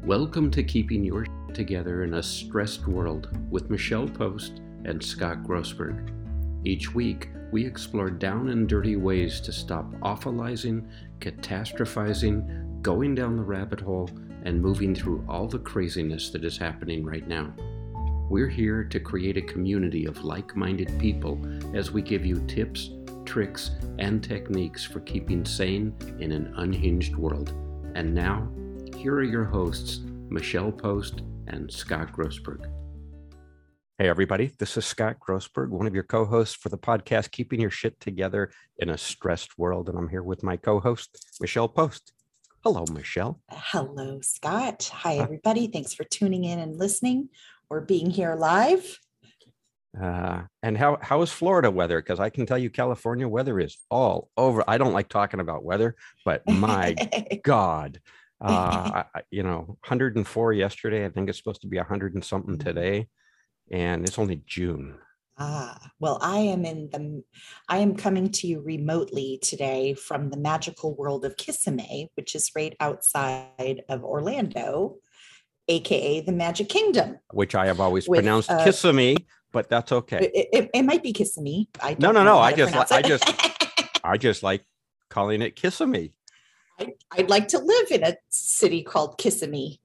Welcome to Keeping Your Together in a Stressed World with Michelle Post and Scott Grossberg. Each week, we explore down and dirty ways to stop awfulizing, catastrophizing, going down the rabbit hole, and moving through all the craziness that is happening right now. We're here to create a community of like-minded people as we give you tips, tricks, and techniques for keeping sane in an unhinged world. And now, here are your hosts, Michelle Post and Scott Grossberg. Hey, everybody. This is Scott Grossberg, one of your co-hosts for the podcast, Keeping Your Shit Together in a Stressed World. And I'm here with my co-host, Michelle Post. Hello, Michelle. Hello, Scott. Hi, everybody. Thanks for tuning in and listening or being here live. And how is Florida weather? Because I can tell you California weather is all over. I don't like talking about weather, but my God. 104 yesterday. I think it's supposed to be 100 and something today, and it's only June. Well, I am coming to you remotely today from the magical world of Kissimmee, which is right outside of Orlando, aka the Magic Kingdom, which I have always pronounced Kissimmee, but that's okay. It might be Kissimmee. No. I just like calling it Kissimmee. I'd like to live in a city called Kissimmee.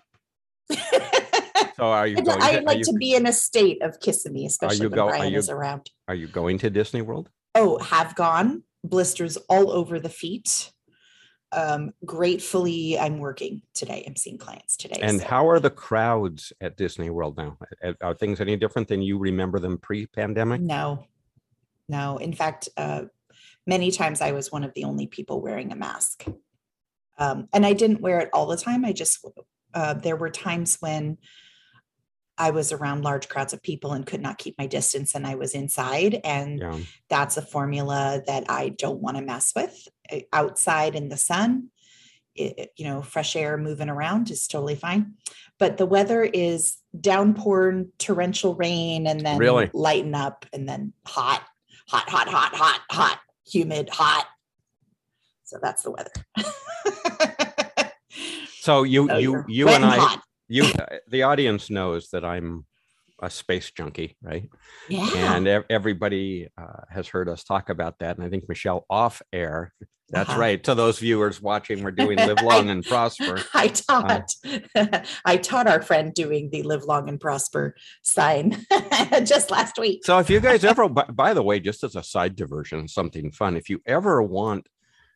So are you going? I'd like to be in a state of Kissimmee, especially when Brian is around. Are you going to Disney World? Oh, have gone. Blisters all over the feet. Gratefully, I'm working today. I'm seeing clients today. And how are the crowds at Disney World now? Are things any different than you remember them pre-pandemic? No. In fact, many times I was one of the only people wearing a mask. And I didn't wear it all the time. There were times when I was around large crowds of people and could not keep my distance, and I was inside. And that's a formula that I don't want to mess with. Outside in the sun, fresh air moving around is totally fine. But the weather is downpour, torrential rain, and then lighten up, and then hot, humid, hot. So that's the weather. So you and I, the audience knows that I'm a space junkie, right? Yeah. And everybody has heard us talk about that. And I think Michelle off air. That's right. To those viewers watching, we're doing Live Long and Prosper. I taught our friend doing the Live Long and Prosper sign just last week. So if you guys ever, by the way, just as a side diversion, something fun, if you ever want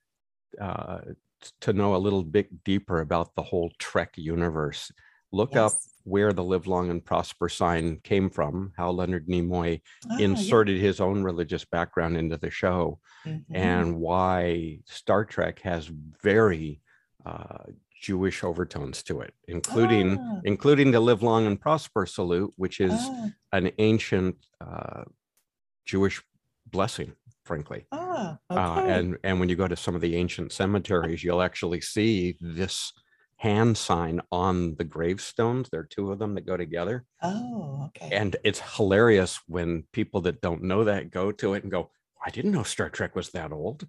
to know a little bit deeper about the whole Trek universe, look up where the Live Long and Prosper sign came from, how Leonard Nimoy inserted his own religious background into the show, and why Star Trek has very Jewish overtones to it, including the Live Long and Prosper salute, which is an ancient Jewish blessing, frankly. And when you go to some of the ancient cemeteries, you'll actually see this hand sign on the gravestones. There are two of them that go together. And it's hilarious when people that don't know that go to it and go, I didn't know Star Trek was that old.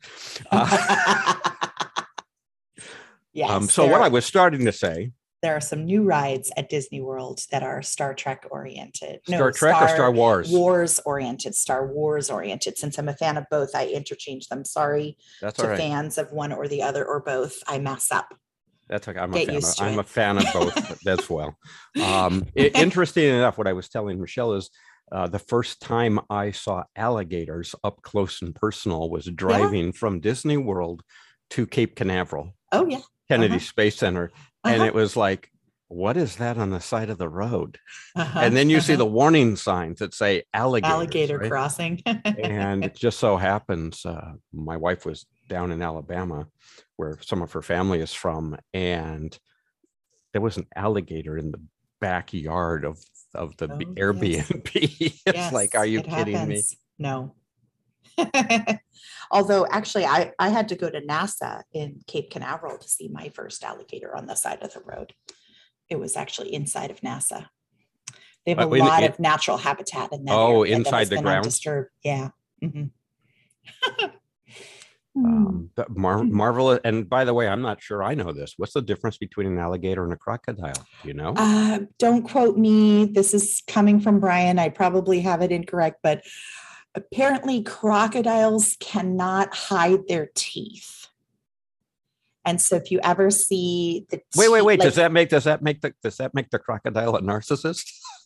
So what I was starting to say, there are some new rides at Disney World that are Star Trek oriented. Star Trek or Star Wars? Star Wars oriented. Since I'm a fan of both, I interchange them. Sorry to fans of one or the other or both. I mess up. That's okay. I'm a fan of both as well. Interesting enough, what I was telling Michelle is the first time I saw alligators up close and personal was driving from Disney World to Cape Canaveral. Oh, yeah. Kennedy Space Center. And it was like, what is that on the side of the road? And then you see the warning signs that say alligator crossing. And it just so happens, my wife was down in Alabama, where some of her family is from, and there was an alligator in the backyard of the Airbnb. It's like, are you kidding me? No. Although actually I had to go to NASA in Cape Canaveral to see my first alligator on the side of the road. It was actually inside of NASA. They have a lot of natural habitat in that area inside the ground. Undisturbed. Yeah. Hmm. Marvelous. And by the way, I'm not sure I know this. What's the difference between an alligator and a crocodile? Do you know? Don't quote me. This is coming from Brian. I probably have it incorrect, but apparently crocodiles cannot hide their teeth. And so if you ever see the Wait. like, Does that make the crocodile a narcissist?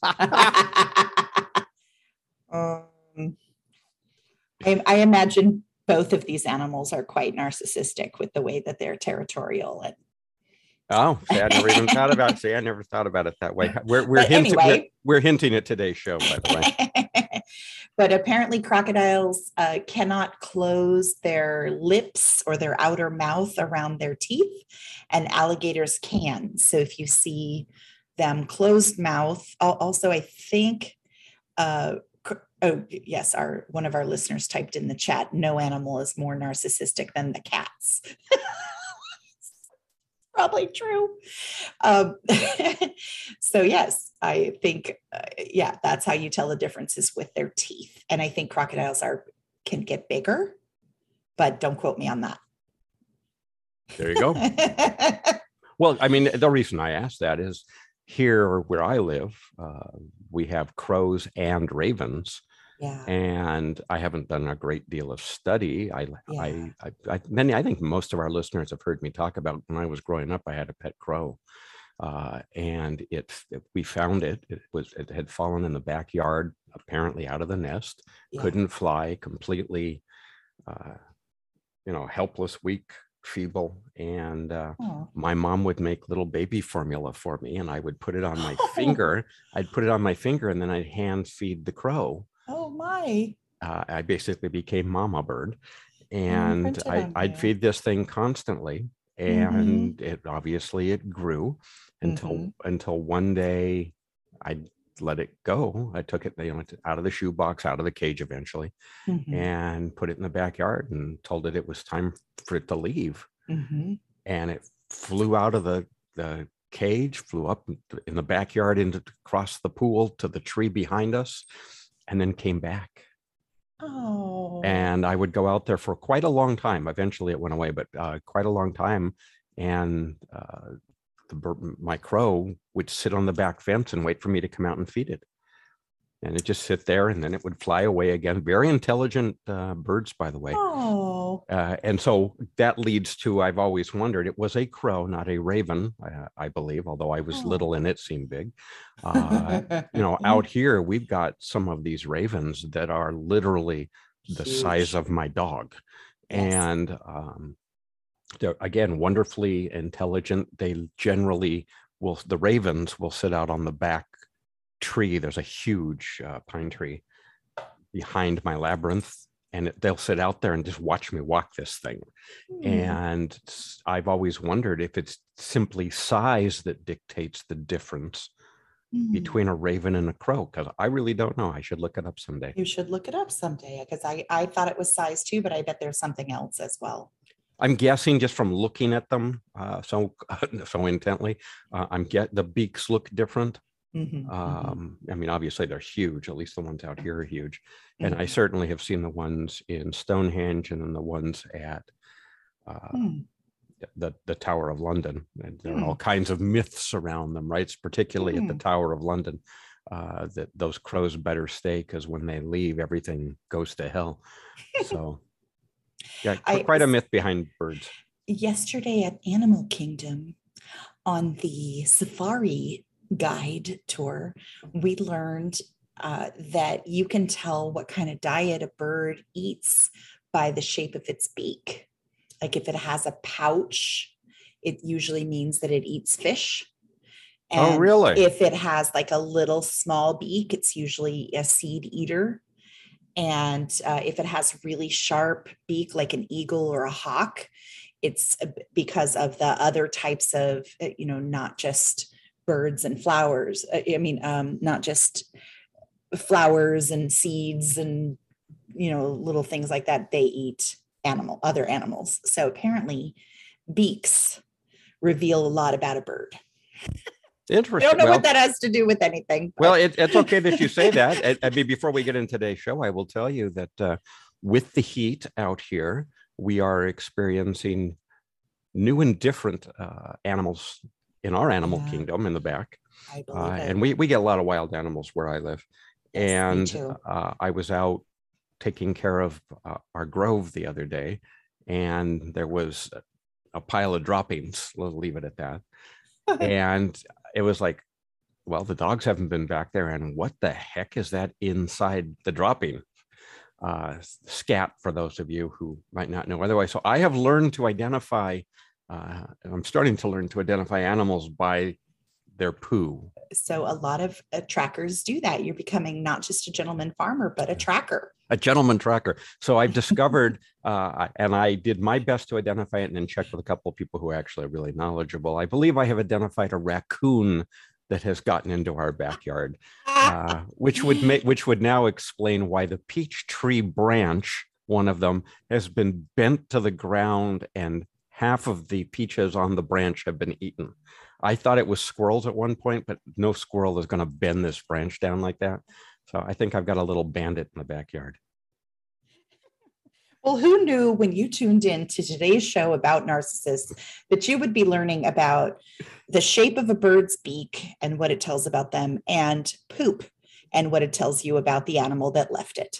um, I imagine both of these animals are quite narcissistic with the way that they're territorial and Oh, see, I never even thought about it. See, I never thought about it that way. We're hinting anyway, we're hinting at today's show, by the way. But apparently crocodiles cannot close their lips or their outer mouth around their teeth, and alligators can. So if you see them closed mouth, also I think oh yes, one of our listeners typed in the chat, no animal is more narcissistic than the cats. Probably true. So yes, I think yeah, that's how you tell the differences with their teeth. And I think crocodiles can get bigger, but don't quote me on that. There you go. Well, I mean, the reason I asked that is here where I live, we have crows and ravens. Yeah. And I haven't done a great deal of study. I think most of our listeners have heard me talk about when I was growing up, I had a pet crow. And we found it had fallen in the backyard, apparently out of the nest, couldn't fly, completely, helpless, weak, feeble. And my mom would make little baby formula for me, and I would put it on my finger. I'd put it on my finger, and then I'd hand feed the crow. Oh my. I basically became mama bird, and I'd feed this thing constantly, and it grew until one day I let it go. I took it, out of the shoebox, out of the cage eventually, and put it in the backyard and told it was time for it to leave. And it flew out of the cage, flew up in the backyard across the pool to the tree behind us, and then came back. Oh. And I would go out there for quite a long time. Eventually it went away, but quite a long time. And my crow would sit on the back fence and wait for me to come out and feed it. And it just sit there, and then it would fly away again. Very intelligent birds, by the way. Oh. And so that leads to, I've always wondered, it was a crow, not a raven, I believe, although I was little and it seemed big. Out here, we've got some of these ravens that are literally the size of my dog. Yes. And they're, again, wonderfully intelligent. They generally the ravens will sit out on the back tree. There's a huge pine tree behind my labyrinth, and they'll sit out there and just watch me walk this thing. And I've always wondered if it's simply size that dictates the difference between a raven and a crow, because I really don't know. I should look it up someday. You should look it up someday, because I thought it was size too, but I bet there's something else as well. I'm guessing just from looking at them so intently, the beaks look different. I mean, obviously they're huge. At least the ones out here are huge. And I certainly have seen the ones in Stonehenge and then the ones at the Tower of London. And there are all kinds of myths around them, right? It's particularly at the Tower of London that those crows better stay, because when they leave, everything goes to hell. So yeah, quite a myth behind birds. Yesterday at Animal Kingdom on the safari guide tour, we learned that you can tell what kind of diet a bird eats by the shape of its beak. Like if it has a pouch, it usually means that it eats fish. And really? If it has like a little small beak, it's usually a seed eater. And if it has really sharp beak, like an eagle or a hawk, it's because of the other types of, not just birds and flowers. Not just flowers and seeds and, little things like that. They eat other animals. So apparently beaks reveal a lot about a bird. Interesting. I don't know what that has to do with anything. But. Well, it's okay that you say that. I mean, before we get into today's show, I will tell you that with the heat out here, we are experiencing new and different animals in our animal Yeah, kingdom in the back. I believe it. And we get a lot of wild animals where I live. Yes, me And too. I was out taking care of our grove the other day, and there was a pile of droppings. We'll leave it at that. And it was like, well, the dogs haven't been back there. And what the heck is that inside the dropping? Scat, for those of you who might not know otherwise. So I have learned to identify, I'm starting to learn to identify animals by their poo. So a lot of trackers do that. You're becoming not just a gentleman farmer, but a tracker. A gentleman tracker. So I've discovered, and I did my best to identify it and then check with a couple of people who actually are really knowledgeable. I believe I have identified a raccoon that has gotten into our backyard, which would now explain why the peach tree branch, one of them, has been bent to the ground and half of the peaches on the branch have been eaten. I thought it was squirrels at one point, but no squirrel is going to bend this branch down like that. So I think I've got a little bandit in the backyard. Well, who knew when you tuned in to today's show about narcissists that you would be learning about the shape of a bird's beak and what it tells about them, and poop and what it tells you about the animal that left it?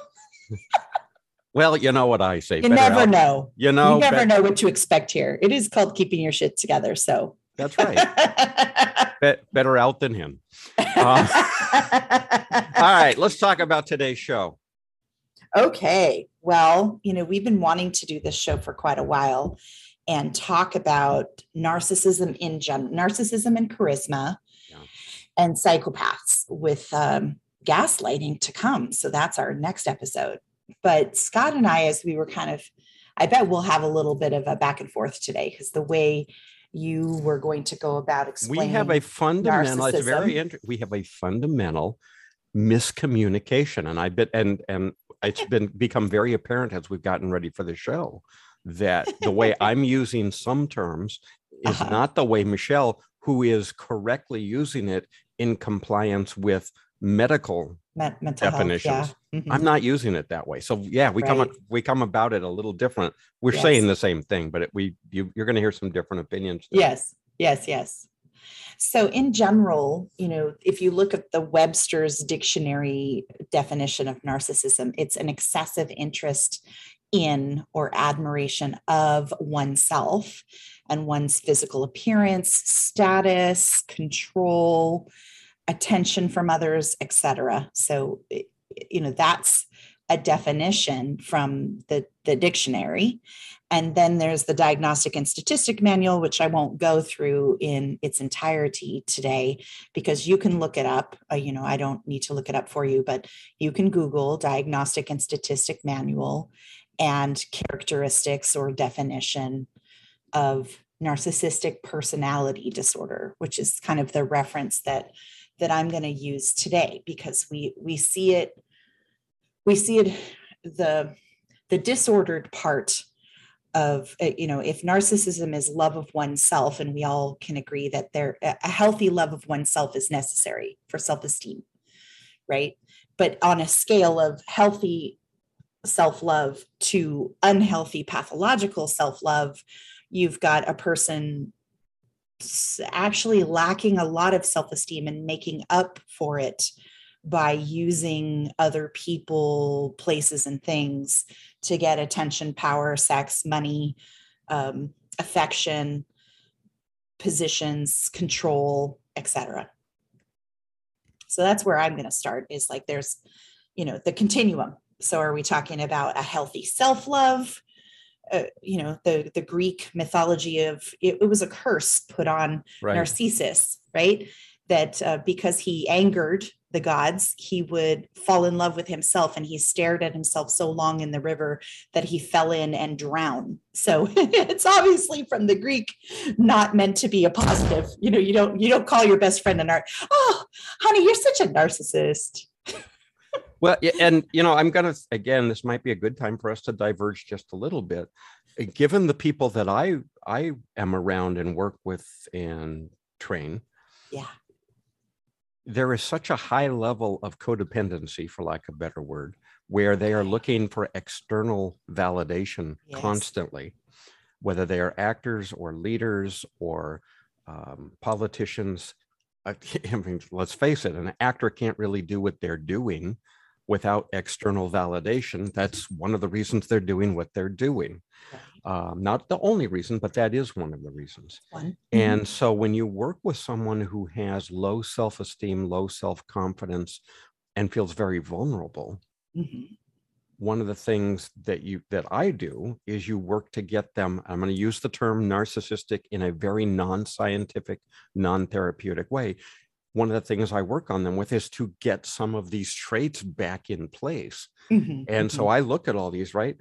Well, you know what I say. You never know. You never know what to expect here. It is called keeping your shit together. So that's right. Better out than him. All right, let's talk about today's show. Okay. Well, we've been wanting to do this show for quite a while and talk about narcissism in general, narcissism and charisma, and psychopaths, with gaslighting to come. So that's our next episode. But Scott and I, as we were I bet we'll have a little bit of a back and forth today, because the way you were going to go about explaining, we have a fundamental, it's very interesting. We have a fundamental miscommunication. And I bet, and it's become very apparent as we've gotten ready for the show, that the way I'm using some terms is not the way Michelle, who is correctly using it in compliance with medical definitions. Health, yeah. Mm-hmm. I'm not using it that way. So yeah, we come about it a little different. We're saying the same thing, but you're going to hear some different opinions there. Yes. So in general, if you look at the Webster's dictionary definition of narcissism, it's an excessive interest in or admiration of oneself and one's physical appearance, status, control, attention from others, etc. So, that's a definition from the dictionary. And then there's the Diagnostic and Statistic Manual, which I won't go through in its entirety today, because you can look it up. I don't need to look it up for you, but you can Google Diagnostic and Statistic Manual and characteristics or definition of narcissistic personality disorder, which is kind of the reference that I'm going to use today, because we see it, the disordered part of, if narcissism is love of oneself, and we all can agree that a healthy love of oneself is necessary for self-esteem, right? But on a scale of healthy self-love to unhealthy pathological self-love, you've got a person actually lacking a lot of self-esteem and making up for it by using other people, places, and things to get attention, power, sex, money, affection, positions, control, etc. So that's where I'm going to start, is like there's, the continuum. So are we talking about a healthy self-love? The Greek mythology of it was a curse put on Narcissus, right? That because he angered the gods, he would fall in love with himself, and he stared at himself so long in the river that he fell in and drowned. So it's obviously from the Greek, not meant to be a positive. You don't call your best friend oh, honey, you're such a narcissist. Well, and, I'm going to, again, this might be a good time for us to diverge just a little bit. Given the people that I am around and work with and train, there is such a high level of codependency, for lack of a better word, where they are looking for external validation Yes. constantly, whether they are actors or leaders or politicians. I mean, let's face it, an actor can't really do what they're doing without external validation. That's one of the reasons they're doing what they're doing. Right. Not the only reason, but that is one of the reasons. One. And so when you work with someone who has low self-esteem, low self-confidence, and feels very vulnerable, Mhm. one of the things that I do is you work to get them, I'm going to use the term narcissistic in a very non-scientific, non-therapeutic way. One of the things I work on them with is to get some of these traits back in place. Mhm. And so Mhm. I look at all these, right?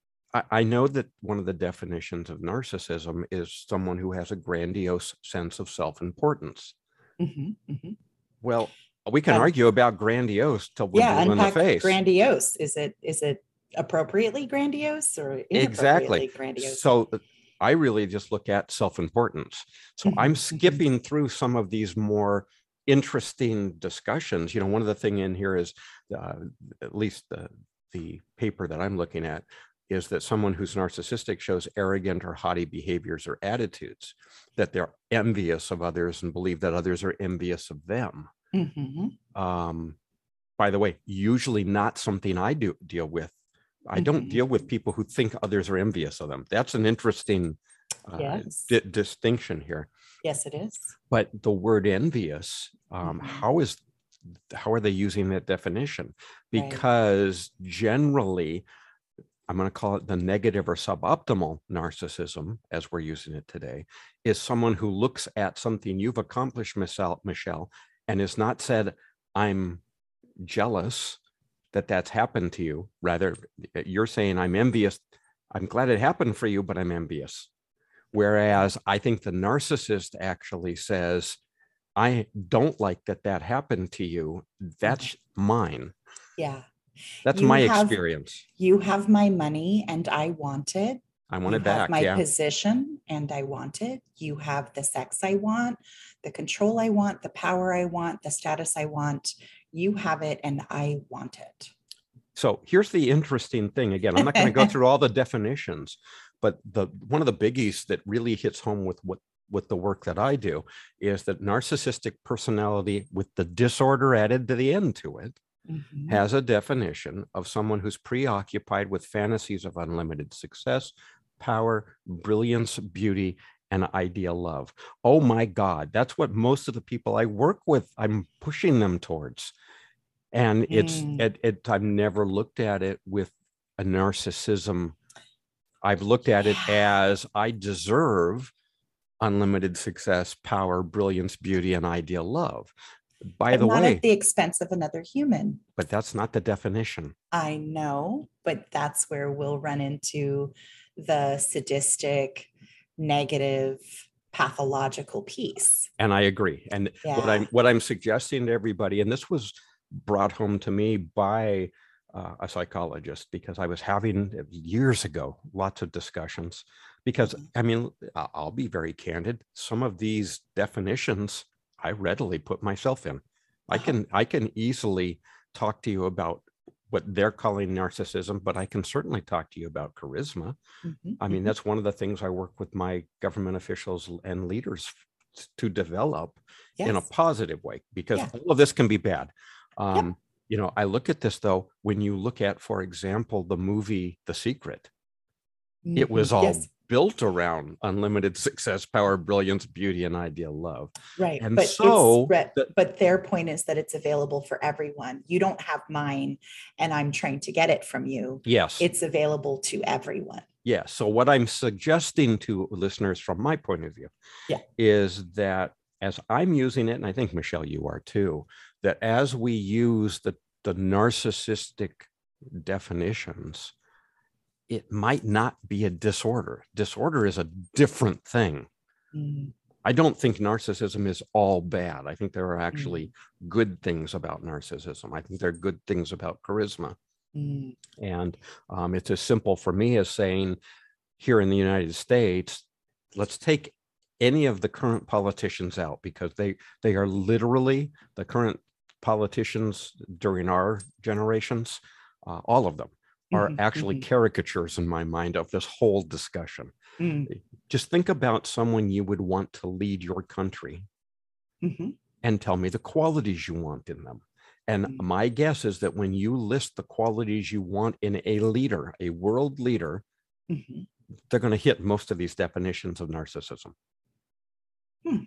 I know that one of the definitions of narcissism is someone who has a grandiose sense of self-importance. Mhm. Mhm. Well, we can And argue about grandiose till we're yeah, blue in the unpack face. grandiose. Is it appropriately grandiose or Exactly. inappropriately grandiose? So I really just look at self-importance. So I'm Mhm. Mhm. skipping through some of these more interesting discussions. One of the thing in here is, uh, at least the paper that I'm looking at, is that someone who's narcissistic shows arrogant or haughty behaviors or attitudes, that they're envious of others and believe that others are envious of them. Mhm. Um, by the way, usually not something I do deal with. I don't Mhm. deal with people who think others are envious of them. That's an interesting Yes. distinction here. Yes, it is. But the word envious, Mhm. how are they using that definition? Right. Because generally, I'm going to call it the negative or suboptimal narcissism, as we're using it today, is someone who looks at something you've accomplished, Michelle, and is not said, I'm jealous that that's happened to you. Rather, you're saying, I'm envious. I'm glad it happened for you, but I'm envious. Whereas I think the narcissist actually says, I don't like that happened to you. That's mine. Yeah. That's You my have experience. you have my money and I want it. I want You it have back. my Yeah. position and I want it. You have the sex I want, the control I want, the power I want, the status I want. You have it and I want it. So here's the interesting thing. Again, I'm not going to go through all the definitions, but one of the biggies that really hits home with the work that I do is that narcissistic personality with the disorder added to the end to it Mhm. has a definition of someone who's preoccupied with fantasies of unlimited success, power, brilliance, beauty, and ideal love. Oh my God, that's what most of the people I work with, I'm pushing them towards. And I've never looked at it with a narcissism. I've looked at it Yeah. as I deserve unlimited success, power, brilliance, beauty, and ideal love. By But the not at way, the expense of another human. but that's not the definition. I know, but that's where we'll run into the sadistic, negative, pathological piece. And I agree. And Yeah. what I'm suggesting to everybody, and this was brought home to me by a psychologist, because I was having years ago lots of discussions. Because Mhm. I mean, I'll be very candid. Some of these definitions I readily put myself in. Uh-huh. I can easily talk to you about what they're calling narcissism, but I can certainly talk to you about charisma. Mhm. I mean, Mhm. that's one of the things I work with my government officials and leaders to develop in a Yes. positive way, because Yeah. all of this can be bad. Yep. I look at this though, when you look at, for example, the movie The Secret, it was Mhm. all Yes. built around unlimited success, power, brilliance, beauty, and ideal love. Right. And But it's so, but their point is that it's available for everyone. You don't have mine and I'm trying to get it from you. yes, It's available to everyone. yeah. So what I'm suggesting to listeners from my point of view Yeah. is that as I'm using it, and I think Michelle, you are too, that as we use the narcissistic definitions, it might not be a disorder. Disorder is a different thing. Mm, I don't think narcissism is all bad. I think there are mm, actually good things about narcissism. I think there are good things about charisma. mm. And it's as simple for me as saying, here in the United States, let's take any of the current politicians out, because they are literally, the current politicians during our generations all of them are Mhm, actually mhm, caricatures in my mind of this whole discussion. mm, Just think about someone you would want to lead your country mhm, and tell me the qualities you want in them. And mm, my guess is that when you list the qualities you want in a leader, a world leader, mhm. they're going to hit most of these definitions of narcissism. Hmm.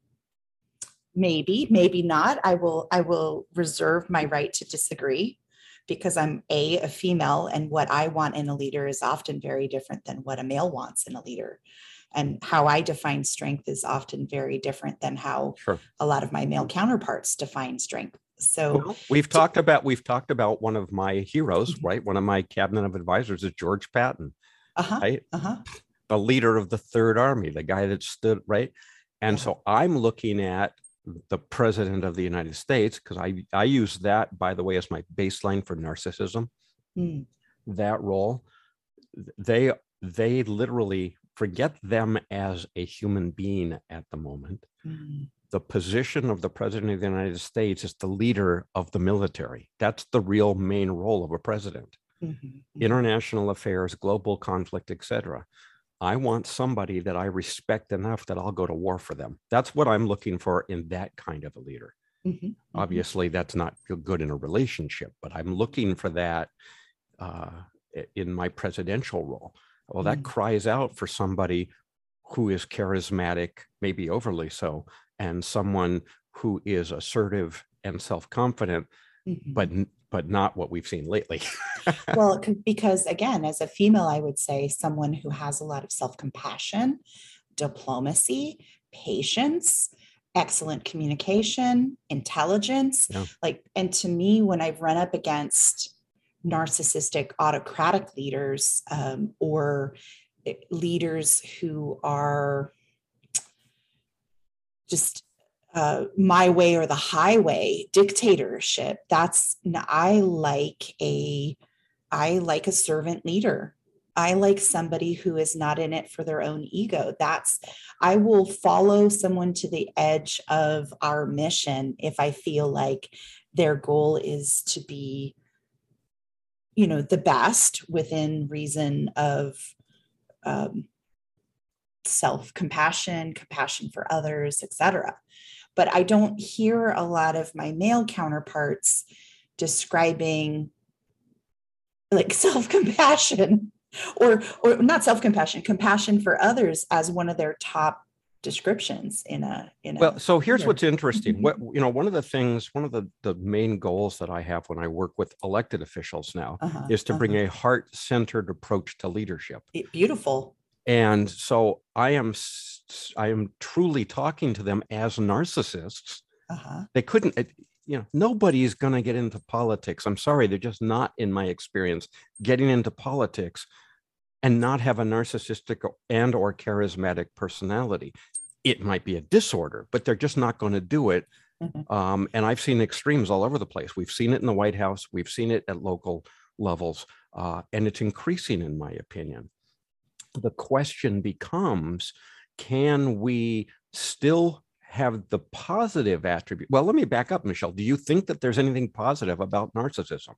Maybe, maybe not. I will reserve my right to disagree because I'm a female, and what I want in a leader is often very different than what a male wants in a leader. And how I define strength is often very different than how Sure. a lot of my male counterparts define strength. So, Well, we've talked about one of my heroes, mhm. right? One of my cabinet of advisors is George Patton, Uh-huh, right? uh-huh, The leader of the Third Army, the guy that stood, right? And uh-huh. so I'm looking at the president of the United States, because I use that, by the way, as my baseline for narcissism. Mm, That role, they they literally forget them as a human being at the moment. mm, The position of the president of the United States is the leader of the military. That's the real main role of a president. mhm, mhm, International affairs, global conflict, etc. I want somebody that I respect enough that I'll go to war for them. That's what I'm looking for in that kind of a leader. mhm, mhm, Obviously, that's not good in a relationship, but I'm looking for that uh, in my presidential role. Well, that mm, cries out for somebody who is charismatic, maybe overly so, and someone who is assertive and self-confident, but mhm. but not what we've seen lately. Well, because again, as a female, I would say someone who has a lot of self-compassion, diplomacy, patience, excellent communication, intelligence. Yeah. Like, and to me, when I've run up against narcissistic autocratic leaders, or leaders who are just my way or the highway dictatorship, I like a servant leader. I like somebody who is not in it for their own ego. I will follow someone to the edge of our mission if I feel like their goal is to be, the best within reason of um, self-compassion, compassion for others, etc. But I don't hear a lot of my male counterparts describing like self-compassion or not self-compassion, compassion for others as one of their top descriptions Well, so here's leader. what's interesting. One of the things, one of the main goals that I have when I work with elected officials now Uh-huh, is to bring uh-huh. a heart-centered approach to leadership. Beautiful. And so I am truly talking to them as narcissists. Uh-huh. They couldn't, nobody's going to get into politics. I'm sorry, they're just not, in my experience, getting into politics and not have a narcissistic and or charismatic personality. It might be a disorder, but they're just not going to do it. Mhm. And I've seen extremes all over the place. We've seen it in the White House. We've seen it at local levels, and it's increasing, in my opinion. The question becomes, can we still have the positive attribute? Well, let me back up, Michelle. Do you think that there's anything positive about narcissism?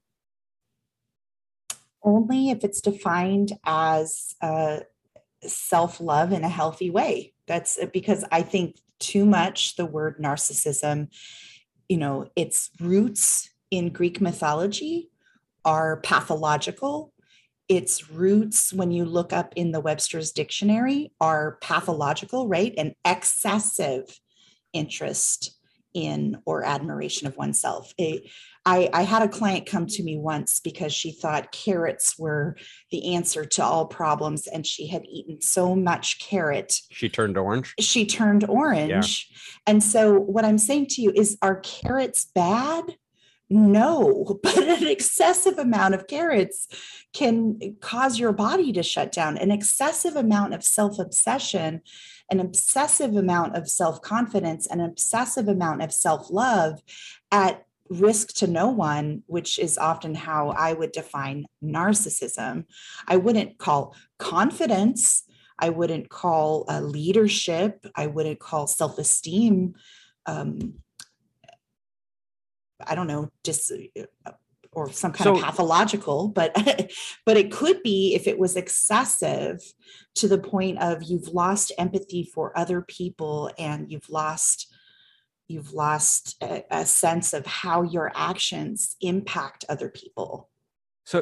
Only if it's defined as self-love in a healthy way. That's because I think too much the word narcissism, its roots in Greek mythology are pathological. Its roots, when you look up in the Webster's dictionary, are pathological, right? An excessive interest in or admiration of oneself. I had a client come to me once because she thought carrots were the answer to all problems, and she had eaten so much carrot She turned orange. she turned Yeah. orange. And so what I'm saying to you is, are carrots bad? No, but an excessive amount of carrots can cause your body to shut down. An excessive amount of self-obsession, an obsessive amount of self-confidence, an obsessive amount of self-love at risk to no one, which is often how I would define narcissism. I wouldn't call confidence, I wouldn't call leadership, I wouldn't call self-esteem, I don't know, just or some kind of pathological, but but it could be if it was excessive to the point of you've lost empathy for other people, and you've lost a sense of how your actions impact other people. So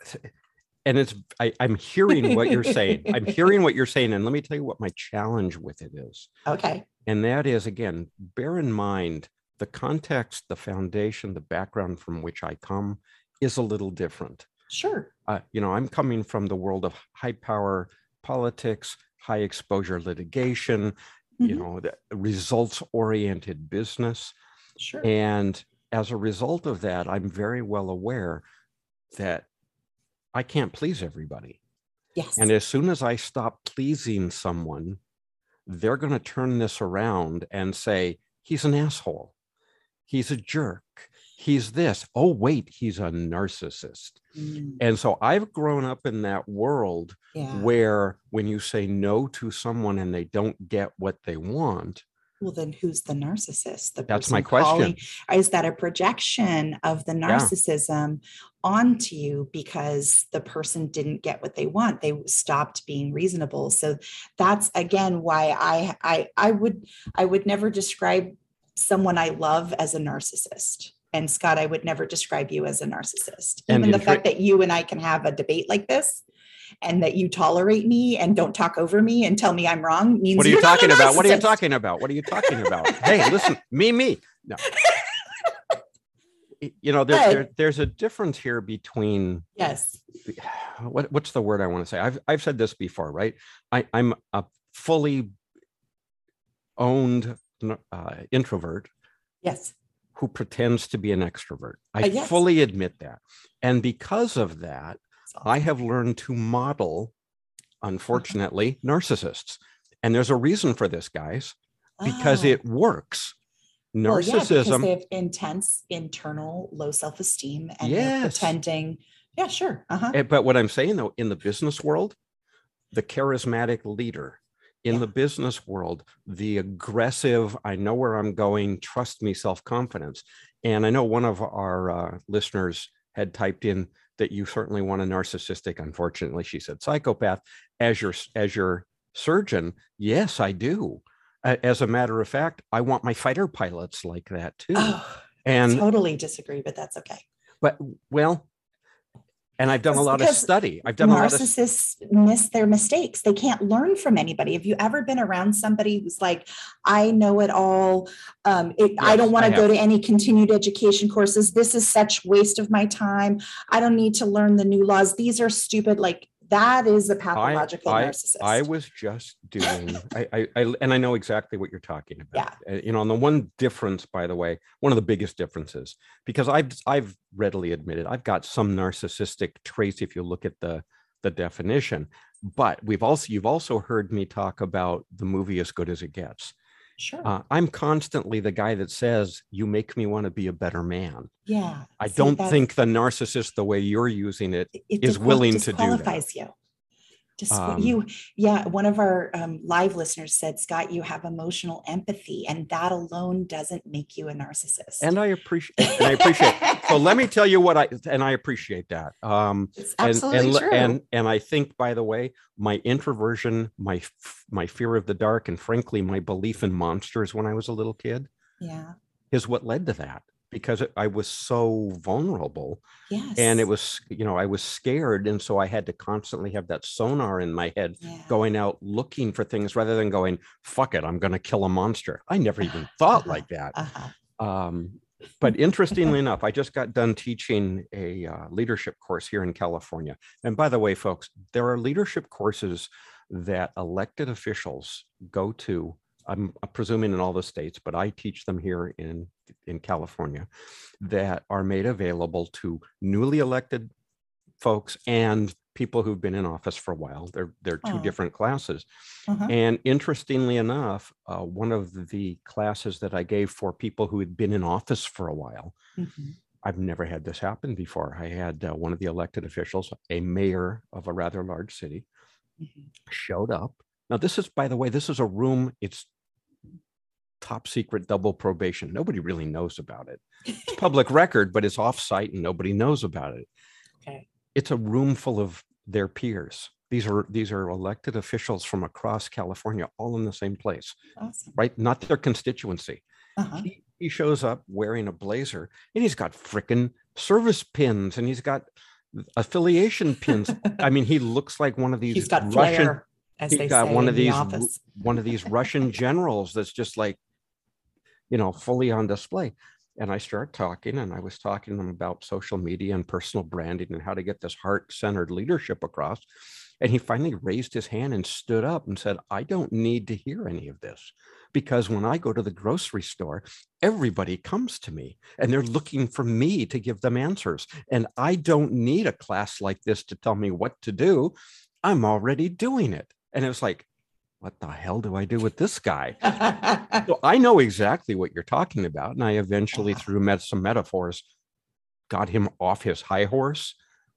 I'm hearing what you're saying. I'm hearing what you're saying. And let me tell you what my challenge with it is. Okay. And that is, again, bear in mind the context, the foundation, the background from which I come is a little different. Sure. I'm coming from the world of high power politics, high exposure litigation, the results oriented business. Sure. And as a result of that, I'm very well aware that I can't please everybody. Yes. And as soon as I stop pleasing someone, they're going to turn this around and say, he's an asshole. He's a jerk. He's this. Oh, wait, he's a narcissist. And so I've grown up in that world where when you say no to someone and they don't get what they want, well, then who's the narcissist? That's my question. Is that a projection of the narcissism onto you because the person didn't get what they want? They stopped being reasonable. So that's, again, why I would never describe someone I love as a narcissist. And Scott, I would never describe you as a narcissist. Even the fact that you and I can have a debate like this, and that you tolerate me and don't talk over me and tell me I'm wrong means. What are you talking about? What are you talking about? What are you talking about? Hey, listen, me. No. There's a difference here between. Yes. What's the word I want to say? I've said this before, right? I'm a fully owned introvert. Yes. Who pretends to be an extrovert. I fully admit that. And because of that, I have learned to model, unfortunately, narcissists. And there's a reason for this, guys, because it works. Narcissism. Because they have intense internal low self-esteem and they're pretending. Yeah, sure. But what I'm saying, though, in the business world, the charismatic leader, in the business world, the aggressive, I know where I'm going, trust me, self-confidence. And I know one of our listeners had typed in that you certainly want a narcissistic, unfortunately, she said psychopath, as your surgeon. Yes, I do. As a matter of fact, I want my fighter pilots like that too. And I totally disagree, but that's okay. But and I've done a lot of study. Narcissists miss their mistakes. They can't learn from anybody. Have you ever been around somebody who's like, I know it all. I don't want to go to any continued education courses. This is such waste of my time. I don't need to learn the new laws. These are stupid. Like, that is a pathological narcissist. I was just doing, and I know exactly what you're talking about. Yeah. And the one difference, by the way, one of the biggest differences, because I've readily admitted I've got some narcissistic traits if you look at the definition. But you've also heard me talk about the movie As Good as It Gets. Sure. I'm constantly the guy that says, you make me want to be a better man. Yeah. I don't think the narcissist, the way you're using it is willing to do that. One of our live listeners said, Scott, you have emotional empathy, and that alone doesn't make you a narcissist. And I appreciate it. So let me tell you what I appreciate that. It's absolutely true. And I think, by the way, my introversion, my fear of the dark, and frankly, my belief in monsters when I was a little kid is what led to that. Because I was so vulnerable. Yes. And it was, I was scared. And so I had to constantly have that sonar in my head going out looking for things rather than going, fuck it, I'm going to kill a monster. I never even thought like that. But interestingly enough, I just got done teaching a leadership course here in California. And by the way, folks, there are leadership courses that elected officials go to. I'm presuming in all the states, but I teach them here in California, that are made available to newly elected folks and people who've been in office for a while. They're two different classes. And interestingly enough, one of the classes that I gave for people who had been in office for a while, I've never had this happen before. I had one of the elected officials, a mayor of a rather large city, showed up. Now, this is, by the way, this is a room, it's top secret double probation. Nobody really knows about it. It's public record, but it's offsite and nobody knows about it. Okay. It's a room full of their peers. These are elected officials from across California, all in the same place. Awesome. Right? Not their constituency. Uh-huh. He shows up wearing a blazer and he's got frickin' service pins and he's got affiliation pins. I mean, he looks like one of these He's got Russian, flair, as they say one in of the these office. one of these Russian generals that's just like, fully on display. And I start talking, and I was talking to him about social media and personal branding and how to get this heart-centered leadership across. And he finally raised his hand and stood up and said, I don't need to hear any of this, because when I go to the grocery store, everybody comes to me and they're looking for me to give them answers. And I don't need a class like this to tell me what to do. I'm already doing it. And it was like, what the hell do I do with this guy? So I know exactly what you're talking about. And I eventually, through some metaphors, got him off his high horse.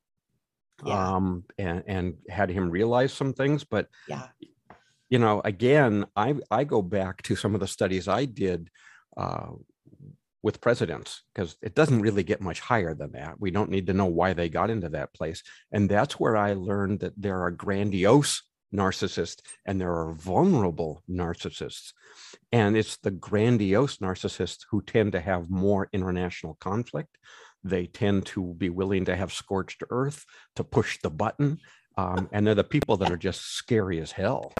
And had him realize some things. But, again, I go back to some of the studies I did with presidents, because it doesn't really get much higher than that. We don't need to know why they got into that place. And that's where I learned that there are grandiose narcissists and there are vulnerable narcissists. And it's the grandiose narcissists who tend to have more international conflict. They tend to be willing to have scorched earth, to push the button. And they're the people that are just scary as hell.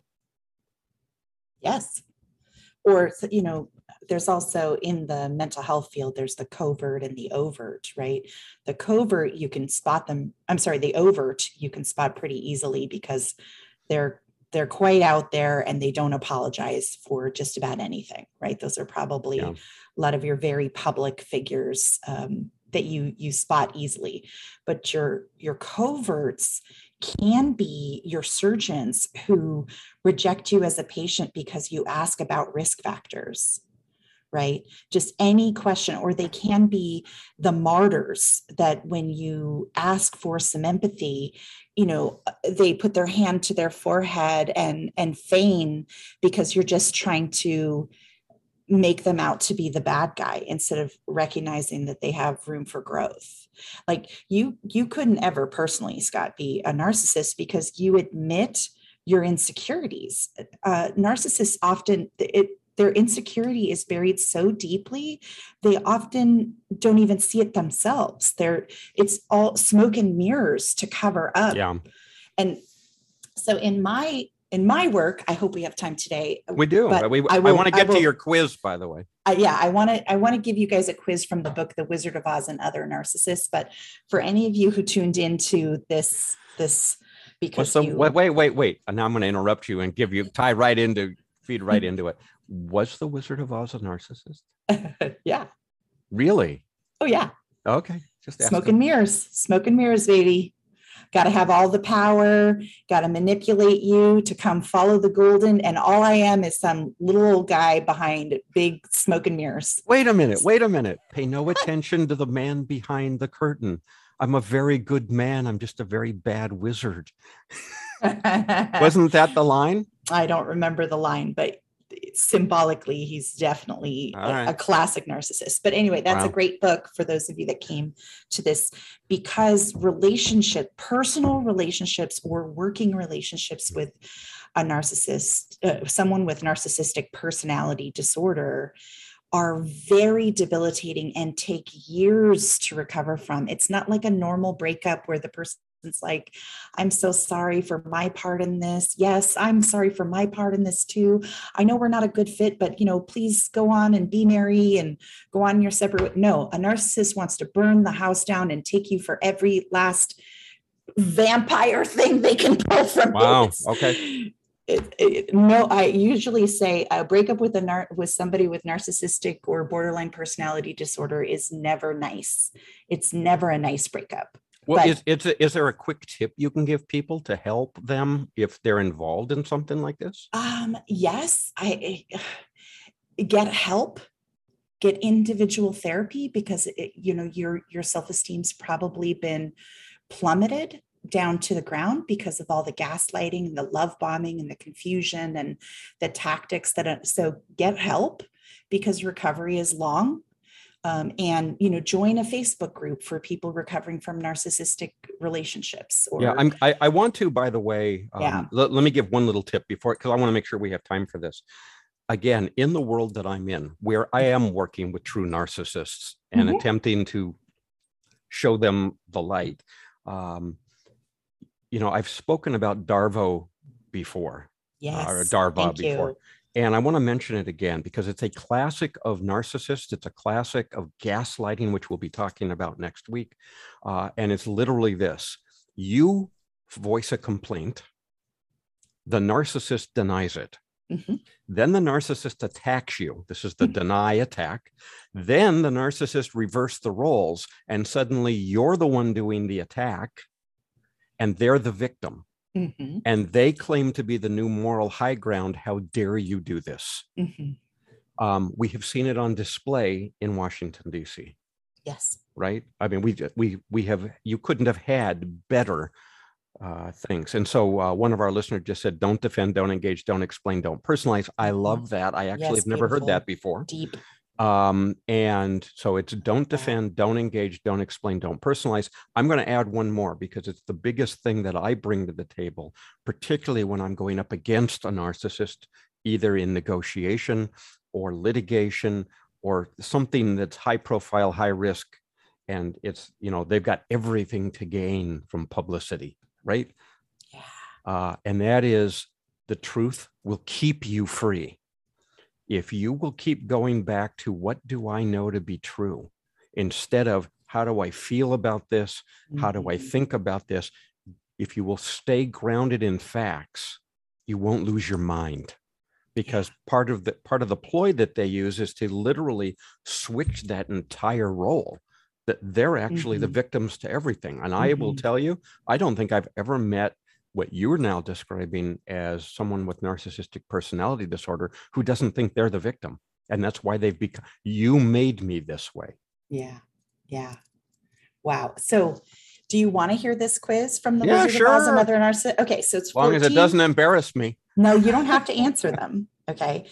Yes. Or, there's also in the mental health field, there's the covert and the overt, right? The covert, you can spot them. I'm sorry, the overt, you can spot pretty easily because they're quite out there and they don't apologize for just about anything, right? Those are probably a lot of your very public figures that you spot easily. But your coverts can be your surgeons who reject you as a patient because you ask about risk factors, right? Just any question. Or they can be the martyrs that when you ask for some empathy, they put their hand to their forehead and feign because you're just trying to make them out to be the bad guy instead of recognizing that they have room for growth. Like you couldn't ever personally, Scott, be a narcissist because you admit your insecurities. Narcissists often, their insecurity is buried so deeply, they often don't even see it themselves. It's all smoke and mirrors to cover up. Yeah. And so in my work, I hope we have time today. We do. I want to get to your quiz, by the way. I want to give you guys a quiz from the book, The Wizard of Oz and Other Narcissists. But for any of you who tuned into this because wait. And now I'm going to interrupt you and feed right into it. Was the Wizard of Oz a narcissist? Yeah. Really? Oh, yeah. Okay. Just smoke and mirrors, baby. Got to have all the power, got to manipulate you to come follow the golden. And all I am is some little old guy behind big smoke and mirrors. Wait a minute. Pay no attention to the man behind the curtain. I'm a very good man. I'm just a very bad wizard. Wasn't that the line? I don't remember the line, but symbolically, he's definitely a classic narcissist. But anyway, that's a great book for those of you that came to this, because personal relationships or working relationships with a narcissist, someone with narcissistic personality disorder, are very debilitating and take years to recover from. It's not like a normal breakup where the person's like, I'm so sorry for my part in this. Yes, I'm sorry for my part in this too. I know we're not a good fit, but please go on and be merry and go on your separate way. No, a narcissist wants to burn the house down and take you for every last vampire thing they can pull from. Wow. Okay. No, I usually say a breakup with somebody with narcissistic or borderline personality disorder is never nice. It's never a nice breakup. Well, is there a quick tip you can give people to help them if they're involved in something like this? Yes, I get help, get individual therapy, because your self-esteem's probably been plummeted down to the ground because of all the gaslighting and the love bombing and the confusion and the tactics so get help, because recovery is long. And, join a Facebook group for people recovering from narcissistic relationships. I want to, by the way, let me give one little tip before, because I want to make sure we have time for this. Again, in the world that I'm in, where I am working with true narcissists and attempting to show them the light, I've spoken about Darvo before, or Darva before. And I want to mention it again because it's a classic of narcissists. It's a classic of gaslighting, which we'll be talking about next week. And it's literally this: you voice a complaint, the narcissist denies it. Then the narcissist attacks you. This is the deny attack. Then the narcissist reverses the roles, and suddenly you're the one doing the attack, and they're the victim. And they claim to be the new moral high ground. How dare you do this? We have seen it on display in Washington, D.C. Yes. Right? I mean, we have, you couldn't have had better things. And so one of our listeners just said, don't defend, don't engage, don't explain, don't personalize. I love that. I actually have never heard that before. Deep. And so it's don't defend, don't engage, don't explain, don't personalize. I'm going to add one more because it's the biggest thing that I bring to the table, particularly when I'm going up against a narcissist, either in negotiation or litigation or something that's high profile, high risk. And it's, they've got everything to gain from publicity, right? Yeah. And that is, the truth will keep you free. If you will keep going back to what do I know to be true, instead of how do I feel about this? How do I think about this? If you will stay grounded in facts, you won't lose your mind, because part of the ploy that they use is to literally switch that entire role, that they're actually the victims to everything. And I will tell you, I don't think I've ever met what you're now describing as someone with narcissistic personality disorder who doesn't think they're the victim. And that's why they've become, you made me this way. Yeah. Yeah. Wow. So do you want to hear this quiz from the Wizard of Oz, another narcissist? Okay. So it's as long as it doesn't embarrass me. No, you don't have to answer them. Okay.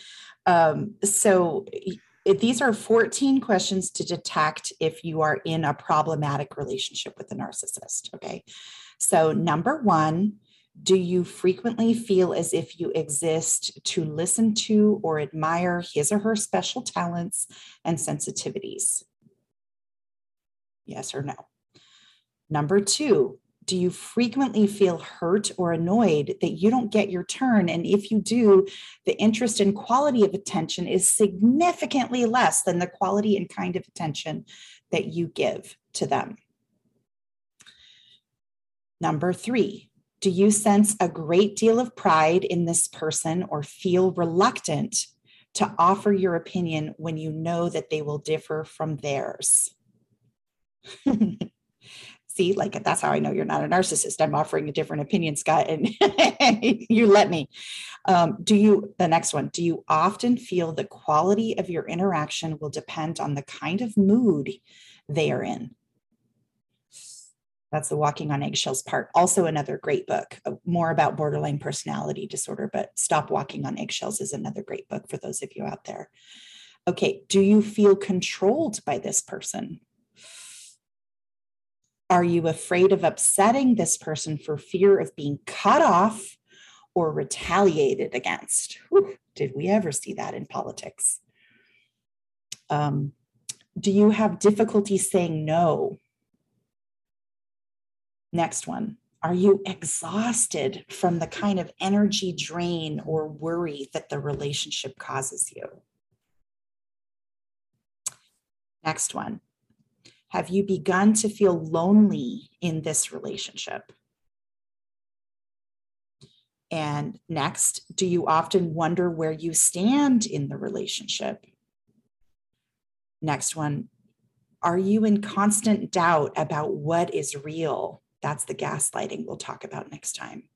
So these are 14 questions to detect if you are in a problematic relationship with a narcissist. Okay. So number 1, do you frequently feel as if you exist to listen to or admire his or her special talents and sensitivities? Yes or no? Number 2, do you frequently feel hurt or annoyed that you don't get your turn? And if you do, the interest and quality of attention is significantly less than the quality and kind of attention that you give to them. Number 3, do you sense a great deal of pride in this person or feel reluctant to offer your opinion when you know that they will differ from theirs? See, like, that's how I know you're not a narcissist. I'm offering a different opinion, Scott, and you let me. The next one, do you often feel the quality of your interaction will depend on the kind of mood they are in? That's the Walking on Eggshells part. Also another great book, more about borderline personality disorder, but Stop Walking on Eggshells is another great book for those of you out there. Okay, do you feel controlled by this person? Are you afraid of upsetting this person for fear of being cut off or retaliated against? Whew, did we ever see that in politics? Do you have difficulty saying no? Next one, are you exhausted from the kind of energy drain or worry that the relationship causes you? Next one, have you begun to feel lonely in this relationship? And next, do you often wonder where you stand in the relationship? Next one, are you in constant doubt about what is real? That's the gaslighting we'll talk about next time.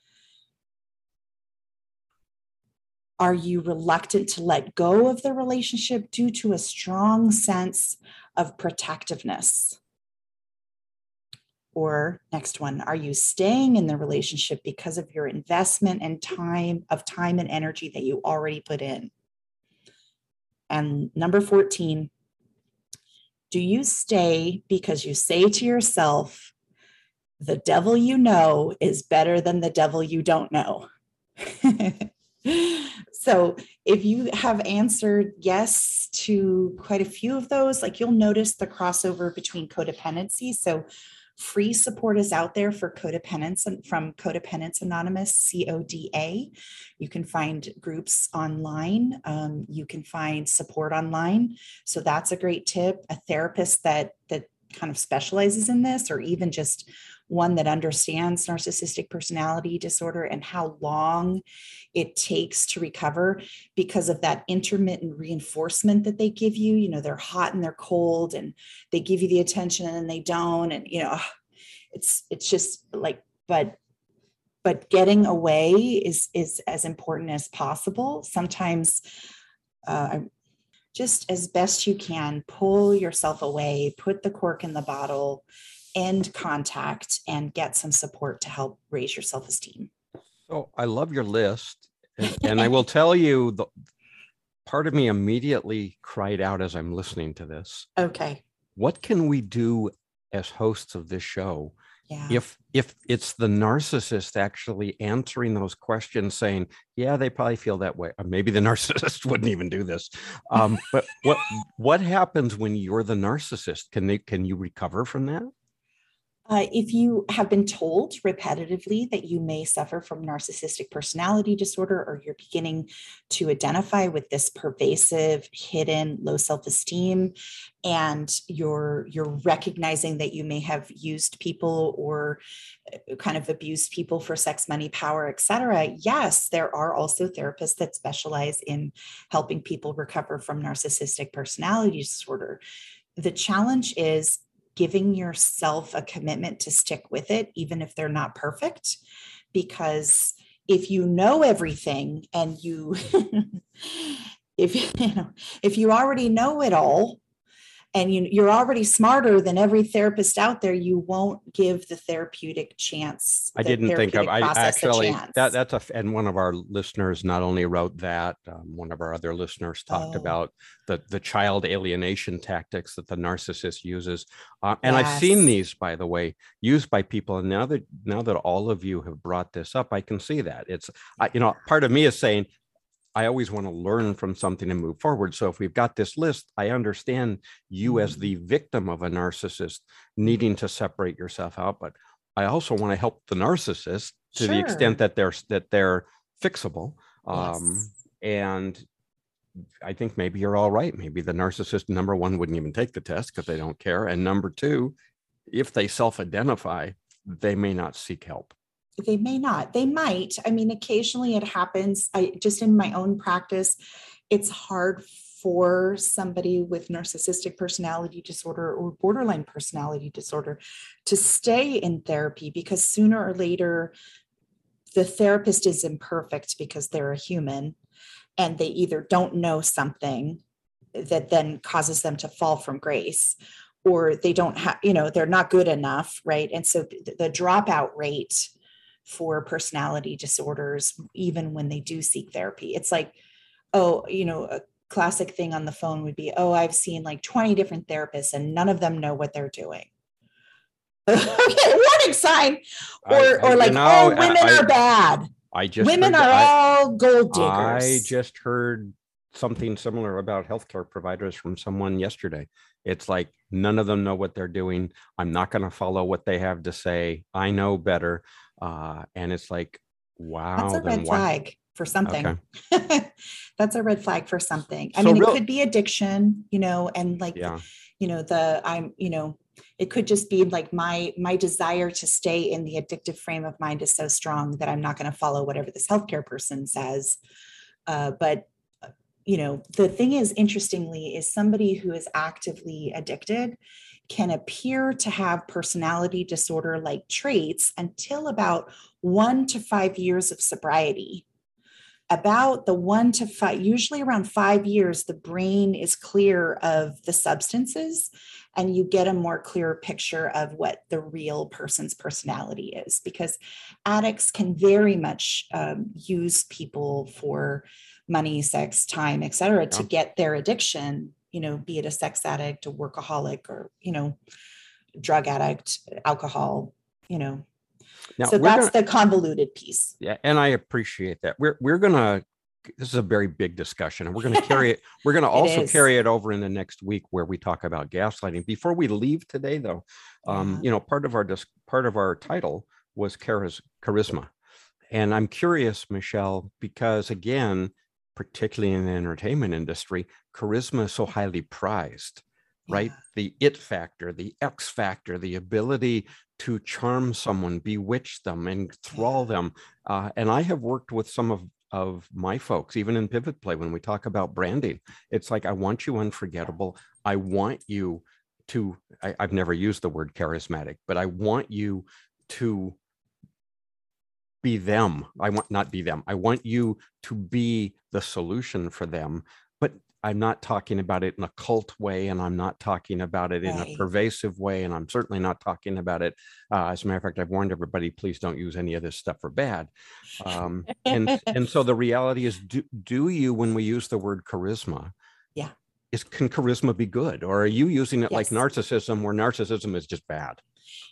Are you reluctant to let go of the relationship due to a strong sense of protectiveness? Or next one, are you staying in the relationship because of your investment and time and energy that you already put in? And number 14, do you stay because you say to yourself, the devil you know is better than the devil you don't know? So if you have answered yes to quite a few of those, like you'll notice the crossover between codependency. So free support is out there for codependence and from Codependence Anonymous, CODA. You can find groups online. You can find support online. So that's a great tip. A therapist that kind of specializes in this, or even just one that understands narcissistic personality disorder and how long it takes to recover because of that intermittent reinforcement that they give you. You know, they're hot and they're cold, and they give you the attention and then they don't. And, you know, it's just like, but getting away is as important as possible. Sometimes, just as best you can, pull yourself away, put the cork in the bottle, end contact, and get some support to help raise your self-esteem. So I love your list. And I will tell you, the part of me immediately cried out as I'm listening to this. Okay. What can we do as hosts of this show? Yeah. If it's the narcissist actually answering those questions, saying, yeah, they probably feel that way. Or maybe the narcissist wouldn't even do this. But what happens when you're the narcissist? Can you recover from that? If you have been told repetitively that you may suffer from narcissistic personality disorder, or you're beginning to identify with this pervasive, hidden low self-esteem, and you're recognizing that you may have used people or kind of abused people for sex, money, power, etc. Yes, there are also therapists that specialize in helping people recover from narcissistic personality disorder. The challenge is giving yourself a commitment to stick with it, even if they're not perfect, because if you know everything and if you already know it all, and you're already smarter than every therapist out there, you won't give the therapeutic chance. I didn't think of, I actually, and one of our listeners not only wrote that, one of our other listeners talked about the child alienation tactics that the narcissist uses. And I've seen these, by the way, used by people. And now that all of you have brought this up, I can see that it's, part of me is saying, I always want to learn from something and move forward. So if we've got this list, I understand you as the victim of a narcissist needing to separate yourself out, but I also want to help the narcissist to the extent that they're fixable. And I think maybe you're all right. Maybe the narcissist, number one, wouldn't even take the test because they don't care. And number two, if they self-identify, they may not seek help. They may not. They might. I mean, occasionally it happens. Just in my own practice, it's hard for somebody with narcissistic personality disorder or borderline personality disorder to stay in therapy, because sooner or later, the therapist is imperfect because they're a human, and they either don't know something that then causes them to fall from grace, or they don't have, they're not good enough, right? And so the dropout rate for personality disorders, even when they do seek therapy, it's like, a classic thing on the phone would be, I've seen like 20 different therapists and none of them know what they're doing. Okay, warning sign. Or women are bad. Women are all gold diggers. I just heard something similar about healthcare providers from someone yesterday. It's like, none of them know what they're doing. I'm not going to follow what they have to say. I know better. And it's like, wow. That's a red flag for something. Okay. That's a red flag for something. I mean, it could be addiction, and like, it could just be like my desire to stay in the addictive frame of mind is so strong that I'm not going to follow whatever this healthcare person says. But the thing is, interestingly, is somebody who is actively addicted can appear to have personality disorder like traits until about 1 to 5 years of sobriety. About the 1 to 5, usually around 5 years, the brain is clear of the substances, and you get a more clear picture of what the real person's personality is, because addicts can very much use people for money, sex, time, etc., to get their addiction, be it a sex addict, a workaholic, or, drug addict, alcohol, Now, so that's the convoluted piece. Yeah. And I appreciate that. We're going to, this is a very big discussion, and we're going to carry it. We're going to also carry it over in the next week where we talk about gaslighting. Before we leave today, though, part of our title was charisma. And I'm curious, Michelle, because again, particularly in the entertainment industry, charisma is so highly prized, right? The it factor, the X factor, the ability to charm someone, bewitch them, enthrall them. And I have worked with some of my folks, even in Pivot Play, when we talk about branding. It's like, I want you unforgettable. I want you to, I've never used the word charismatic, but I want you to be them. I want you to be the solution for them. But I'm not talking about it in a cult way, and I'm not talking about it in a pervasive way, and I'm certainly not talking about it. As a matter of fact, I've warned everybody, please don't use any of this stuff for bad. And so the reality is, do you, when we use the word charisma, can charisma be good? Or are you using it like narcissism, where narcissism is just bad?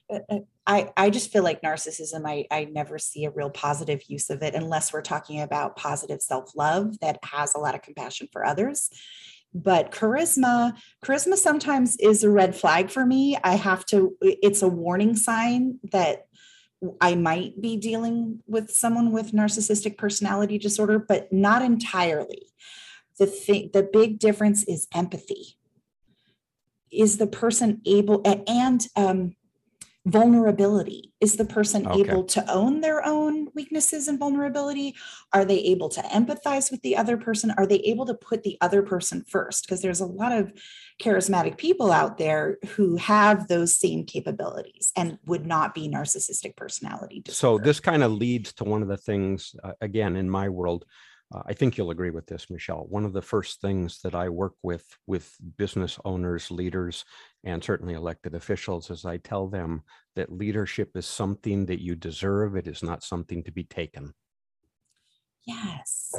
I just feel like narcissism, I never see a real positive use of it unless we're talking about positive self-love that has a lot of compassion for others. But charisma sometimes is a red flag for me. It's a warning sign that I might be dealing with someone with narcissistic personality disorder, but not entirely. The big difference is empathy. Is the person able, and vulnerability. Is the person able to own their own weaknesses and vulnerability? Are they able to empathize with the other person? Are they able to put the other person first? Because there's a lot of charismatic people out there who have those same capabilities and would not be narcissistic personality disorder. So this kind of leads to one of the things, again, in my world, I think you'll agree with this, Michelle. One of the first things that I work with business owners, leaders, and certainly elected officials is I tell them that leadership is something that you deserve. It is not something to be taken. Yes.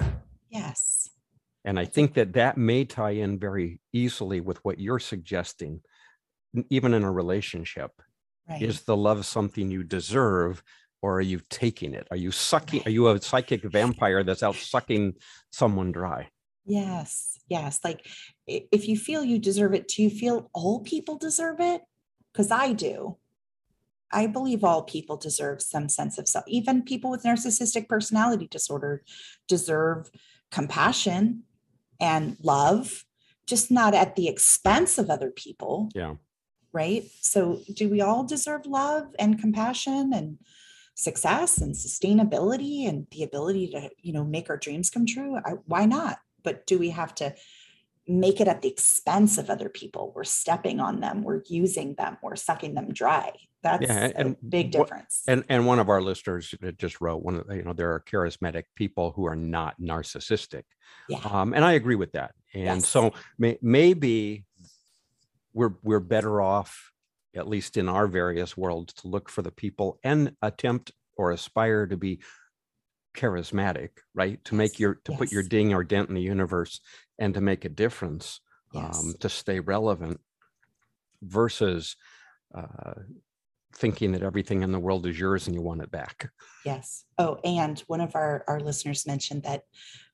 And I think that may tie in very easily with what you're suggesting, even in a relationship. Right. Is the love something you deserve? Or are you taking it? Are you sucking? Are you a psychic vampire that's out sucking someone dry? Yes. Like, if you feel you deserve it, do you feel all people deserve it? Because I do. I believe all people deserve some sense of self. Even people with narcissistic personality disorder deserve compassion and love, just not at the expense of other people. Yeah. Right. So do we all deserve love and compassion and success and sustainability and the ability to, make our dreams come true? Why not? But do we have to make it at the expense of other people? We're stepping on them. We're using them. We're sucking them dry. That's a big difference. And one of our listeners just wrote, there are charismatic people who are not narcissistic. Yeah. And I agree with that. And so maybe we're better off, at least in our various worlds, to look for the people and attempt or aspire to be charismatic, right? To make put your ding or dent in the universe and to make a difference, to stay relevant, versus thinking that everything in the world is yours and you want it back. Yes. Oh, and one of our listeners mentioned that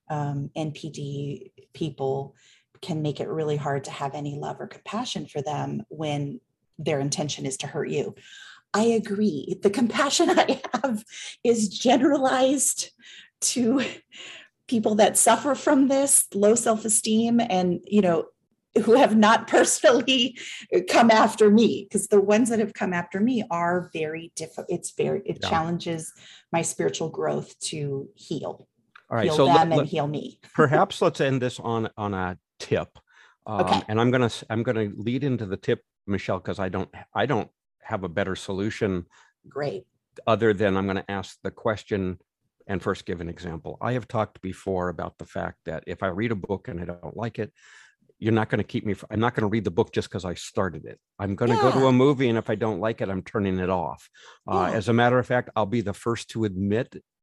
NPD people can make it really hard to have any love or compassion for them when their intention is to hurt you. I agree. The compassion I have is generalized to people that suffer from this low self-esteem and, who have not personally come after me, because the ones that have come after me are very difficult. It challenges my spiritual growth to heal. All right. Heal so them and heal me. Perhaps let's end this on a tip. And I'm gonna lead into the tip, Michelle, because I don't have a better solution. Great. Other than I'm going to ask the question and first give an example. I have talked before about the fact that if I read a book and I don't like it, you're not going to keep me. I'm not going to read the book just because I started it. I'm going to go to a movie, and if I don't like it, I'm turning it off. As a matter of fact, I'll be the first to admit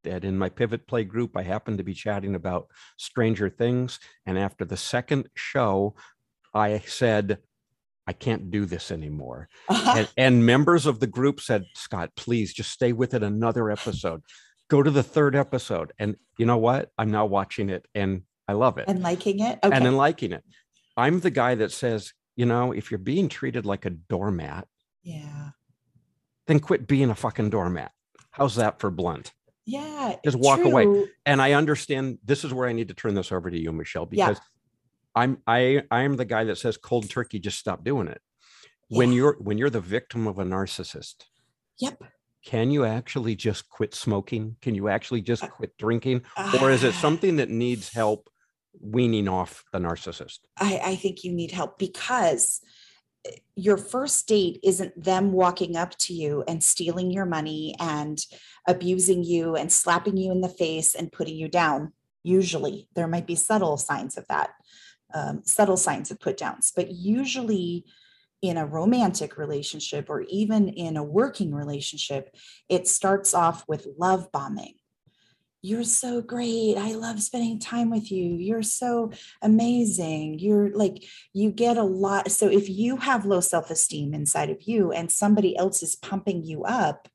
that in my Pivot Play group, I happened to be chatting about Stranger Things. And after the second show, I said, I can't do this anymore. And members of the group said, Scott, please just stay with it another episode. Go to the third episode. And you know what? I'm now watching it and I love it. And liking it? Okay. And then liking it. I'm the guy that says, if you're being treated like a doormat, then quit being a fucking doormat. How's that for blunt? Yeah. Just walk away. And I understand this is where I need to turn this over to you, Michelle, because I am the guy that says cold turkey, just stop doing it. When you're the victim of a narcissist. Yep. Can you actually just quit smoking? Can you actually just quit drinking? Or is it something that needs help weaning off the narcissist? I think you need help, because your first date isn't them walking up to you and stealing your money and abusing you and slapping you in the face and putting you down. Usually there might be subtle signs of that, subtle signs of put downs, but usually in a romantic relationship or even in a working relationship, it starts off with love bombing. You're so great. I love spending time with you. You're so amazing. You get a lot. So if you have low self-esteem inside of you and somebody else is pumping you up,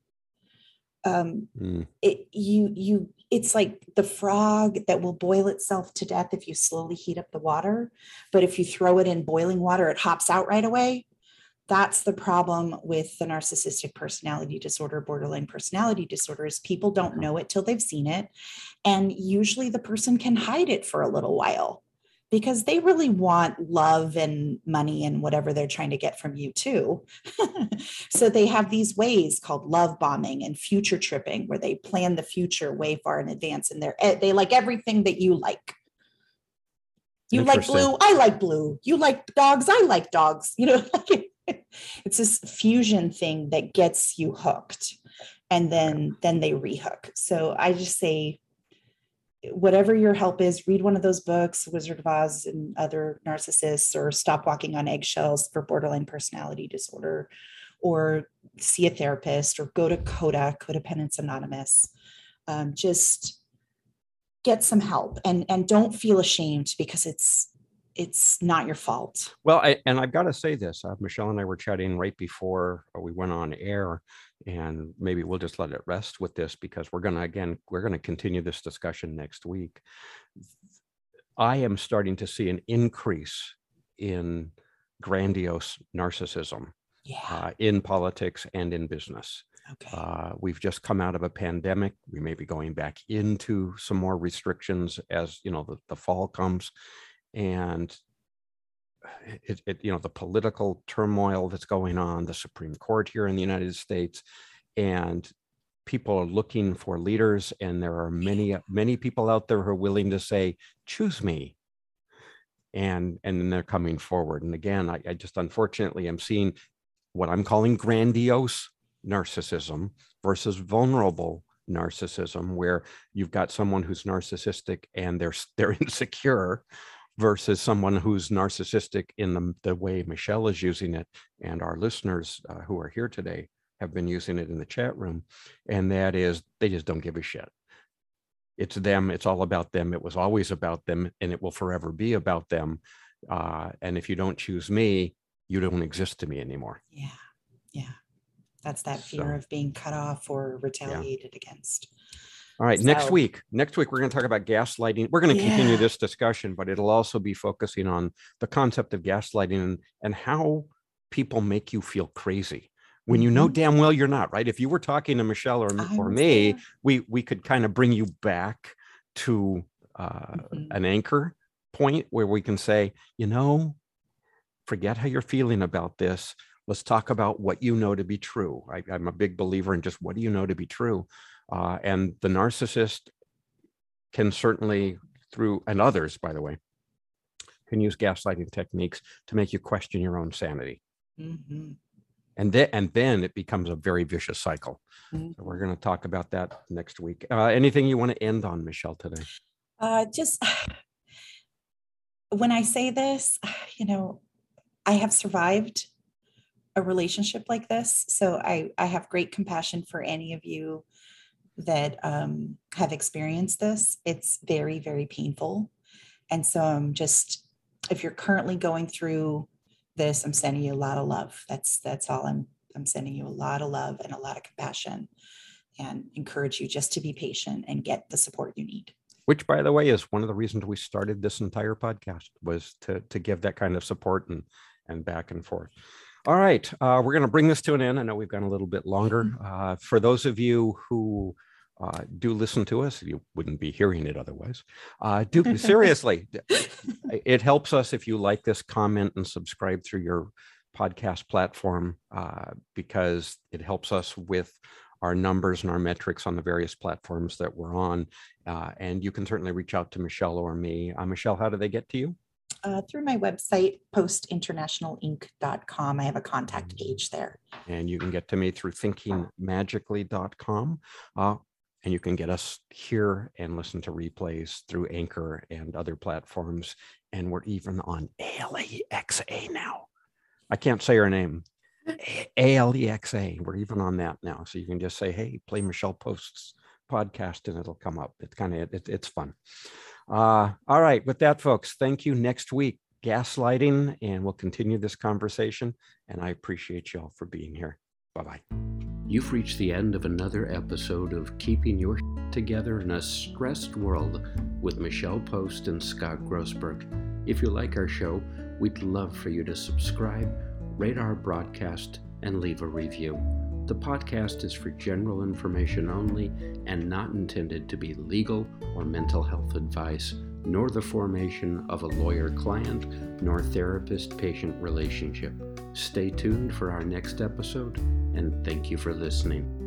it's like the frog that will boil itself to death if you slowly heat up the water. But if you throw it in boiling water, it hops out right away. That's the problem with the narcissistic personality disorder, borderline personality disorder, is people don't know it till they've seen it. And usually the person can hide it for a little while because they really want love and money and whatever they're trying to get from you too. So they have these ways called love bombing and future tripping, where they plan the future way far in advance, and they like everything that you like. You like blue, I like blue. You like dogs, I like dogs. It's this fusion thing that gets you hooked, and then they rehook. So I just say, whatever your help is, read one of those books, Wizard of Oz and Other Narcissists, or Stop Walking on Eggshells for borderline personality disorder, or see a therapist, or go to CODA, Codependence Anonymous. Just get some help, and don't feel ashamed, because it's not your fault. Well, I've got to say this, Michelle and I were chatting right before we went on air, and maybe we'll just let it rest with this, because we're going to continue this discussion next week. I am starting to see an increase in grandiose narcissism in politics and in business. Okay. We've just come out of a pandemic. We may be going back into some more restrictions as the fall comes. And the political turmoil that's going on, the Supreme Court here in the United States, and people are looking for leaders. And there are many people out there who are willing to say, choose me. And then they're coming forward. And again, I just unfortunately am seeing what I'm calling grandiose narcissism versus vulnerable narcissism, where you've got someone who's narcissistic and they're insecure, versus someone who's narcissistic in the way Michelle is using it, and our listeners who are here today have been using it in the chat room. And that is, they just don't give a shit. It's them. It's all about them. It was always about them, and it will forever be about them. And if you don't choose me, you don't exist to me anymore. Yeah. That's that fear of being cut off or retaliated against. All right. Next week, we're going to talk about gaslighting. We're going to continue this discussion, but it'll also be focusing on the concept of gaslighting and how people make you feel crazy when you know damn well you're not, right? If you were talking to Michelle or me, we could kind of bring you back to an anchor point where we can say, forget how you're feeling about this. Let's talk about what you know to be true. I'm a big believer in just what do you know to be true. And the narcissist can certainly, and others, by the way, can use gaslighting techniques to make you question your own sanity. Mm-hmm. And then it becomes a very vicious cycle. Mm-hmm. So we're going to talk about that next week. Anything you want to end on, Michelle, today? Just when I say this, I have survived a relationship like this. So I have great compassion for any of you that have experienced this. It's very, very painful. And so I'm just, if you're currently going through this, I'm sending you a lot of love. That's all. I'm sending you a lot of love and a lot of compassion, and encourage you just to be patient and get the support you need. Which, by the way, is one of the reasons we started this entire podcast, was to give that kind of support and back and forth. All right, we're going to bring this to an end. I know we've gone a little bit longer. For those of you who do listen to us, you wouldn't be hearing it otherwise. Do seriously, it helps us if you like this, comment, and subscribe through your podcast platform, because it helps us with our numbers and our metrics on the various platforms that we're on. And you can certainly reach out to Michelle or me. Michelle, how do they get to you? Through my website, postinternationalinc.com. I have a contact page there. And you can get to me through thinkingmagically.com. And you can get us here and listen to replays through Anchor and other platforms. And we're even on ALEXA now. I can't say her name. ALEXA. We're even on that now. So you can just say, hey, play Michelle Post's podcast, and it'll come up. It's kind of, it's fun. All right. With that, folks, thank you. Next week, gaslighting, and we'll continue this conversation. And I appreciate y'all for being here. Bye-bye. You've reached the end of another episode of Keeping Your Together in a Stressed World with Michelle Post and Scott Grossberg. If you like our show, we'd love for you to subscribe, rate our broadcast, and leave a review. The podcast is for general information only and not intended to be legal or mental health advice, nor the formation of a lawyer-client nor therapist-patient relationship. Stay tuned for our next episode, and thank you for listening.